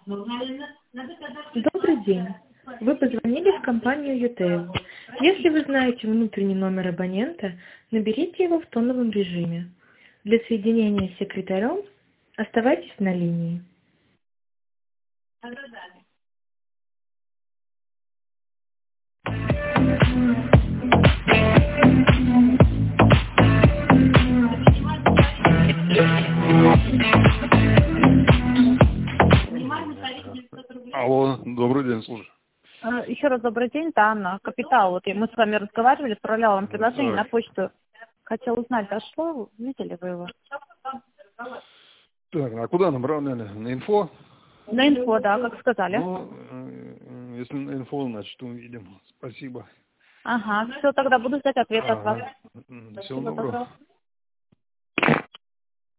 Добрый день. Вы позвонили в компанию ЮТЛ. Если вы знаете внутренний номер абонента, наберите его в тоновом режиме. Для соединения с секретарем оставайтесь на линии. Алло, добрый день, слушай. Еще раз добрый день, это Анна, Капитал. Вот мы с вами разговаривали, отправляла вам предложение на почту. Хотела узнать, дошло, видели вы его? Так, а куда направляли? На инфо? На инфо, да, как сказали. Ну, если на инфо, значит, увидим. Спасибо. Ага, все, тогда буду ждать ответ от вас. Всего доброго.